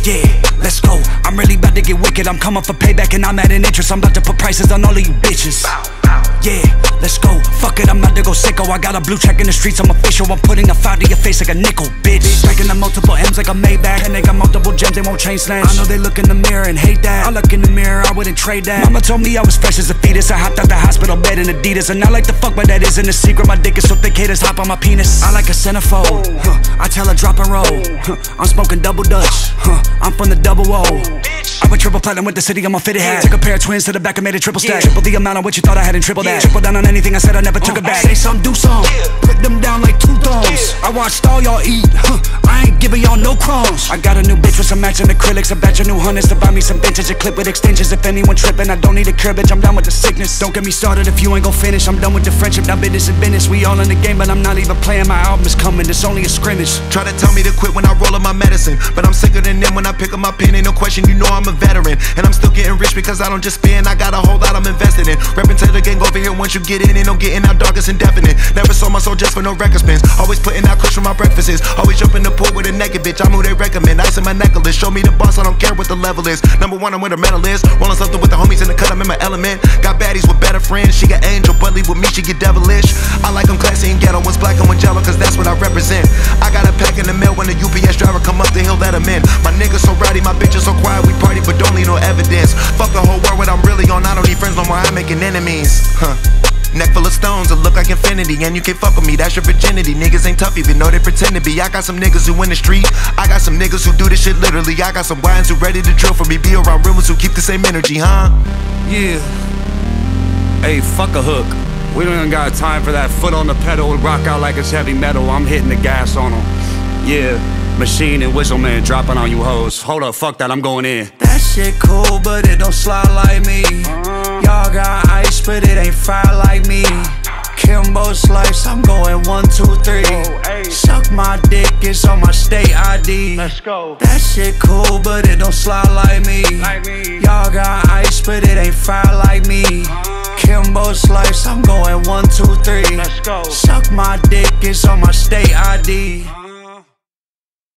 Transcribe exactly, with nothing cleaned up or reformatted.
Yeah, let's go. I'm really about to get wicked. I'm coming for payback and I'm adding interest. I'm about to put prices on all of you bitches. Yeah, let's go. Fuck it, I'm about to go sicko. I got a blue check in the streets, I'm official. I'm putting a five to your face like a nickel, bitch. Stacking the multiple M's like a Maybach. And they got multiple gems, they won't chain snatch. I know they look in the mirror and hate that. I look in the mirror, I wouldn't trade that. Mama told me I was fresh as a fetus. I hopped out the hospital bed in Adidas. And I like to fuck, but that isn't a secret. My dick is so thick, haters hop on my penis. I like a centerfold, huh. I tell her drop and roll, huh. I'm smoking double Dutch, huh. I'm from the double O. I went triple platinum with the city on my fitted hat. Took a pair of twins to the back and made a triple stack. Triple the amount of what you thought I had and triple that. Triple down on anything I said, I never took it back. Say some, do some, put them down like two thumbs. I watched all y'all eat, huh. I ain't giving y'all no crumbs. I got a new bitch with some matching acrylics. A batch of new hunters to buy me some vintage. A clip with extensions. If anyone tripping, I don't need a cure, bitch. I'm done with the sickness. Don't get me started if you ain't gon' finish. I'm done with the friendship, now business is business. We all in the game, but I'm not even playing. My album is coming, it's only a scrimmage. Try to tell me to quit when I roll up my medicine, but I'm sicker than them when I pick up my pen. Ain't no question, you know I'm a veteran. And I'm still getting rich because I don't just spend. I got a whole lot I'm invested in. Reppin' Taylor gang over here once you get in. Ain't no getting out dark, it's indefinite. Never sold my soul just for no record spins. Always putting out kush for my breakfasts. Always jump in the pool with a naked bitch. I'm who they recommend. Ice in my necklace. Show me the boss, I don't care what the level is. Number one, I'm where the medal is. Rolling something with the homies in the cut, I'm in my element. Got baddies with better friends. She got angel, but leave with me, she get devilish. I like them classy and ghetto. One's black and one yellow, cause that's what I represent. I got a pack in the mail when the U P S driver come up the hill, let him in. My niggas so rowdy, my bitches so quiet. We party, but don't leave no evidence. Fuck the whole world, what I'm really on. I don't need friends no more, I'm making enemies. Huh. Neck full of stones, it look like infinity. And you can't fuck with me, that's your virginity. Niggas ain't tough even though they pretend to be. I got some niggas who in the street, I got some niggas who do this shit literally. I got some wines who ready to drill for me. Be around rumors who keep the same energy, huh? Yeah. Hey, fuck a hook. We don't even got time for that. Foot on the pedal, rock out like it's heavy metal. I'm hitting the gas on them. Yeah, Machine and Whistleman dropping on you hoes. Hold up, fuck that, I'm going in. That shit cool, but it don't slide like me. Y'all got ice, but it ain't fire like me. Kimbo Slice, I'm going one, two, three. Suck my dick, it's on my state I D. Let's go. That shit cool, but it don't slide like me. Y'all got ice, but it ain't fire like me. Kimbo Slice, I'm going one, two, three. Let's go. Suck my dick, it's on my state I D.